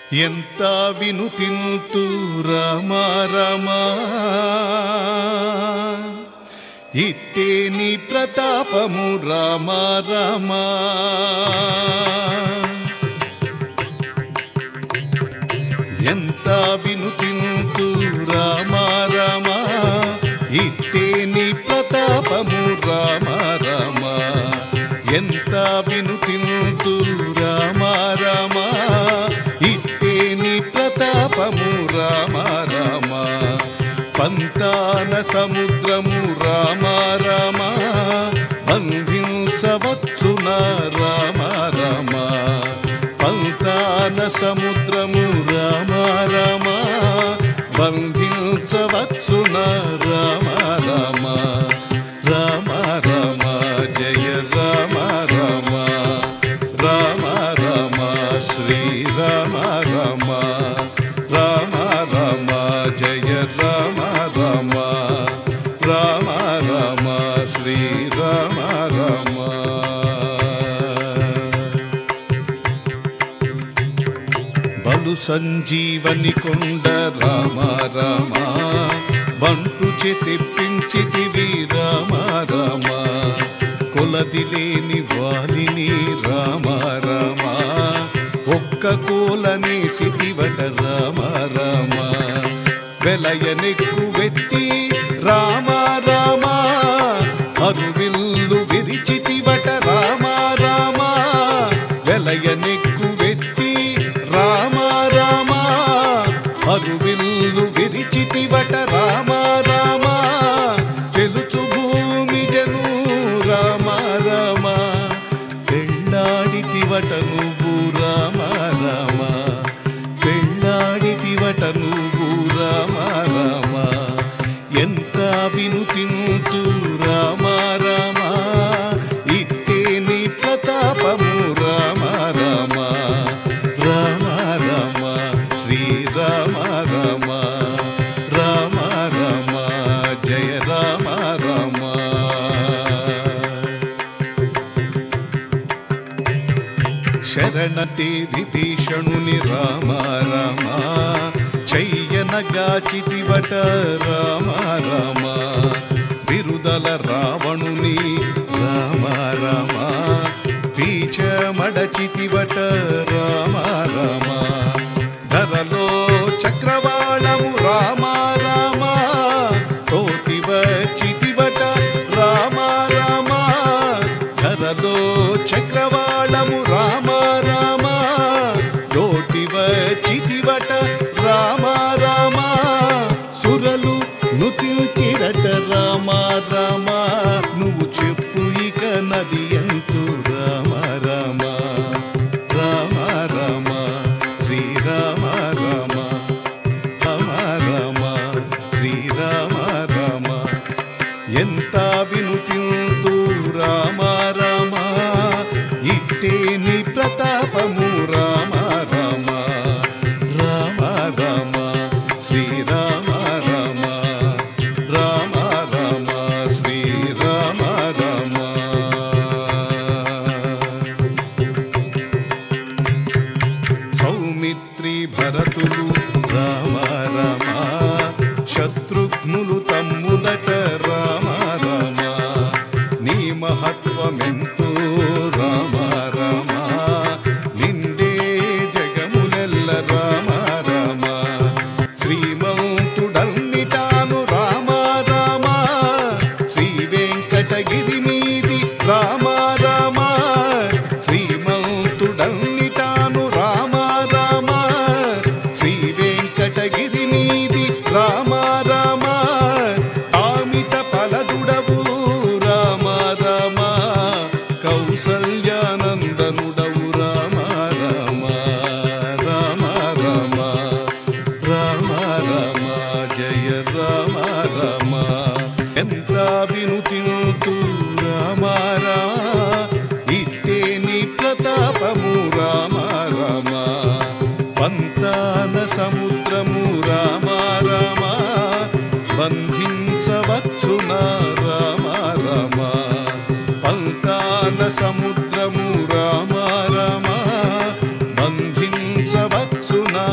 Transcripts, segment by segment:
ఎంత వినుతింతు రామ రామ ఇట్టే నీ ప్రతాపము రామ రామ ఎంత వినుతింతు రామ రామ ఇట్టే నీ ప్రతాపము రామ రామ ఎంత వినుతింతు రామ రామ ఇట్టే నీ ప్రతాపము రామ రామ పంతాన సముద్రము రామ రామ బంధించవచ్చున రామ రామ పంతాన సముద్రము రామ రామ బంధించవచ్చున రామ రామ రామ రామ జయ రామ రామ రామ రామ శ్రీ రామ రామ రామ రామ జయ రామ రామ రామ రామ శ్రీ రామ రామ బలు సంజీవని కొండ రామ రామ బంటు తెప్పించితివి రామ రామ కొలది లేని వాలిని రామ రామ ఒక్క కోలనేసితివట రామ రామ వెలయనెక్కు వెట్టి రామ రామ అరువిల్లు విరిచితివట రామ రామ వెలయనెక్కు వెట్టి రామ రామ అరువిల్లు విరిచితివట రామ రామ తెలుచు భూమి జను రామ రామ పెళ్ళాడితివట నువ్వు రామ రామ పెళ్ళాడితివట నువ్వు రామ రామ ఎంత వినుతింతు రామ రామ ఇట్టే నీ ప్రతాపము రామ రామ రామ రామ శ్రీ రామ రామ రామ రామ జయ రామ రామ శరణటే విభీషణుని రామ రామ చెయ్యనగాచితివట రామ రామ బిరుదల రావణుని రామ రామ పీచమడచితివట రామ రామ ధరలో చక్రవాళము రామ రామ తోటివచితివట రామ రామ ధరలో చక్రవాళము రామ రామ తోటివచితివట రామ రామ సురలు నుతించిరట రామ రామ నువ్వు చెప్పు ఇక నది ఎంతు రామ రామ రామ రామ శ్రీ రామ రామ రామ రామ శ్రీ రామ రామ ఎంత వినుతింతు రామ రామ ఇట్టే నీ ప్రతాపము రామ రామ రామ రామ శ్రీ రామ రామ రామ రామ శ్రీ రామ రామ సౌమిత్రి భరతులు రామ రామ శత్రుఘ్నులు తమ్ములట రామ రామ నీ మహత్వమెంతో రామ రామ నిండే జగములెల్ల రామ రామ శ్రీమంతుడన్నిటాను రామ రామ శ్రీ వెంకటగిరి మీది రామ రామ శ్రీమంతుడన్నిటాను రామ రామ శ్రీ వెంకటగిరి మీది రామ రామ ఆమిత ఫలదుడవు రామ రామ కౌసల్యానందనుడవు రామ రామ రామ రామ రామ రామ జయ రామ రామ ఎంత వినుతింతు రామ రామ ఇట్టే నీ ప్రతాపము రామ రామ పంతాన సముద్రము రామ రామ బంధించవచ్చున రామ రామ పంతాన సముద్రము రామ రామ బంధించవచ్చున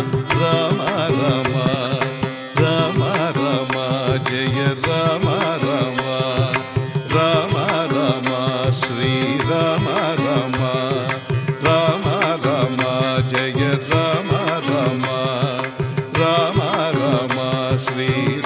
జై